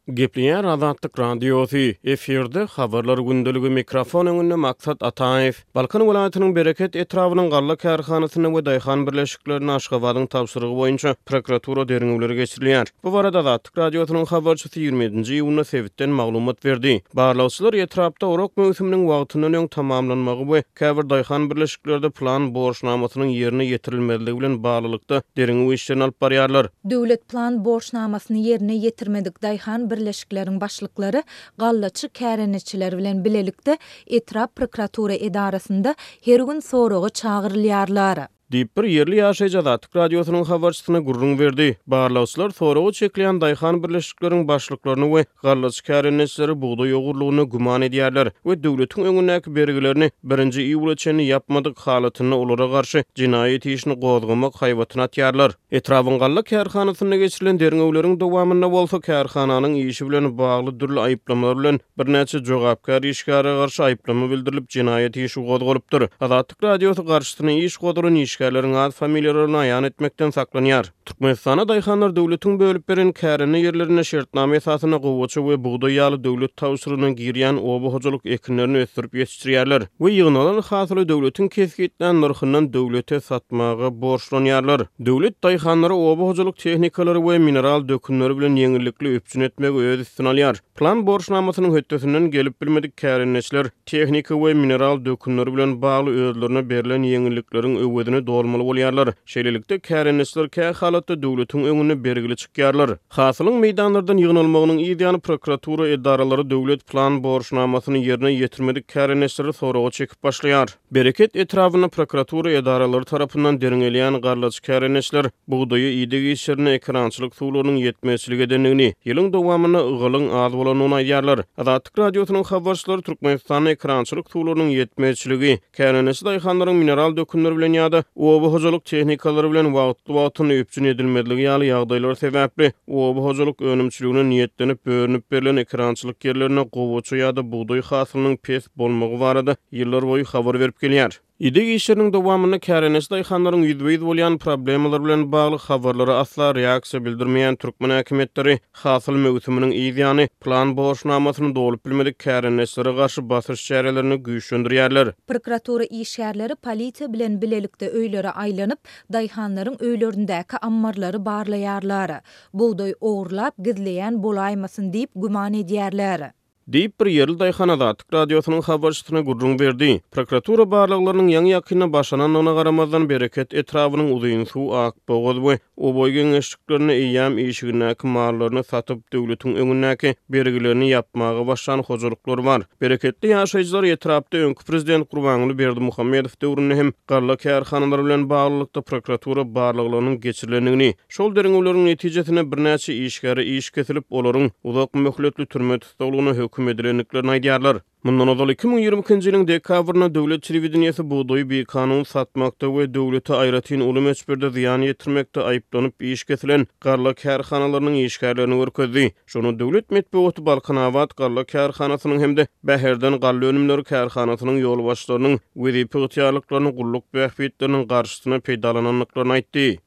Gepleyen Azatlyk Radiosu efirde habarlar gündölügi mikrofon öňünde Maksat Ataev Balkan welaýatynyň Bereket etrawynyň Garla kärhanasyny we daýhan birleşiklerini Aşgabatyň tapşyrygy boýunça prokuratura deriňewleri geçirilýär. Bu barada Azatlyk Radiosynyň habarçysy 27-nji iýulda sebitden maglumat berdi. Barlawçylar etrapda orok möwsüminiň wagtyndan öň tamamlanmagy we käbir daýhan birleşiklerde plan borçnamasynyň ýerine ýetirilmezligi bilen baglanykda deriňew işlerini alyp barýarlar. Döwlet plan borçnamasyny ýerine ýetirmedik daýhan birleşiklerin başlyklary gallaçy kärenetçiler bilen bilelikde etrap prokuratura edarasynda her gün soragy çağırylýarlar. Diýip bir ýerli ýaşaýjy Azatlyk Radiosynyň habarçysyna gurrun berdi. Barlawçylar soragy çekleýän daýhan birleşikleriň başlyklaryny we gallaçy kärenetçileri buğday ýogurlugyny guman edýärler we döwletiň öňündäki bergilerini 1-nji iýul çenli ýapmadyk halatyny olara garşy jinaýat işini gozgamak haýwatyna atýarlar. Etrawyň Galla kärhanasyna geçirilen deriňewleriň dowamyna bolsa kärhananyň işi bilen bagly dürli aýyplamalar bilen birnäçe jogapkar işgärlere garşy aýyplama bildirilip jinaýat işi gozgalypdyr. Azatlyk Radiosy garşysyna iş goduran işgärleriň ad familiýalaryny aýan etmekden saklanýar. Türkmenistana daýhanlar döwletiň bölüp beren kärene ýerlerine şertname esasyna gowwaçy we buğday ýaly döwlet tawşyrynyň girýän oba hojalyk ekinlerini ösdürip ýetişdirýärler we ýygnalan hasıly döwletiň kesgitlen narhyndan döwlete satmagy borçlanýarlar. Döwlet daýhanlary oba hojalyk tehnikalary we mineral dökünleri bilen ýeňillikli öpçün etmegi öz üstüne alýar. Plan borçnamasynyň hötdesinden gelip bilmedik kärenetçiler tehnika we mineral dökünleri bilen bagly özlerine berilen ýeňillikleriň öwedini dolmaly bolýarlar. Şeýlelikde kärenetçiler kä halatda döwletiň öňüne bergili çykýarlar. Hasylyň meýdanlardan ýygnalmagynyň ýa-da prokuratura edaralary döwlet plan borçnamasyny ýerine ýetirmedik kärenetçileri soragy çekip başlaýar. Bereket etrawyna prokuratura edaralary tarapyndan deriňelýän garlaçy kärenetçiler buğdaýy ýydygy işlerine ekrançylyk suwlarynyň ýetmezçiligi edenligini, ýylyň dowamyna ygylyň az bolanyny aýdýarlar. Azatlyk Radiosynyň habarçylary Türkmenistanyň ekrançylyk suwlarynyň ýetmezçiligi, kärenetçi daýhanlaryň mineral dökünleri bilen ýa-da oba hojalyk tehnikalary bilen wagtly öpçün edilmezligi ýaly ýagdaýlar sebäpli oba hojalyk önümçiligine niýetlenip bölünip berilen ekrançylyk ýerlerine gowwaçy ýa-da buğday hasylynyň pes bolmagy barada ýyllar boýy habar berip gelýär. İdegi işlerinin dowamyna kärenetçi daýhanlaryň ýüzbeýiz bolýan problemalar bilen bagly habarlara asla reaksiýa bildirmeýän türkmen häkimetleri hasyl mewsüminiň ýygyany plan borçnamasyny dolup bilmedik kärenetçilere garşy basyş çärelerini güýçlendirýärler. Prokuratura işgärleri polisiýa bilen bilelikde öýlere aýlanyp daýhanlaryň öýlerindäki ammarlary barlaýarlar. Buğday ogurlap gizleýän bolaýmasyn diýip guman edýärler. Diýip bir ýerli daýhan Azatlyk Radiosynyň habarçysyna gurrun berdi. Prokuratura barlyklarynyň ýaňy ýakyna başlananyna garamazdan Bereket etrawynyň uzyň suw ak boğaz we oboy geňeşliklerini eýýäm işigindäki mallaryny satyp döwletiň öňündäki bergilerini ýapmagy başlan hojalyklar bar. Bereketli ýaşaýjylar etrapda öňkü prezident Gurbanguly Berdimuhammedow döwründe hem garla kärhanalary bilen baglykda prokuratura barlyklarynyň geçirilendigini, şol deriňewleriň netijesine birnäçe işgäri iş kesilip olaryň uzak möhletli türme tutulgyny hökm edilenliklerini aýdýarlar. Mundan ozal 2022-nji ýylyň dekabryna döwlet telewizionyasy buğdaýy bekanun satmakda we döwlete aýratyn uly meçberde ziýan ýetirmekde aýyplanyp iş kesilen garla kärhanalarynyň işgärlerini görkezdi. Şonu döwlet medeniýeti Balkan Awat garla kärhanasynyň hemde Bäherden garla önümleri kärhanasynyň ýol başlarynyň wezipi ýalyklaryny gulluk bähfetleriniň garşysyna peýdalananlyklaryny aýtdy.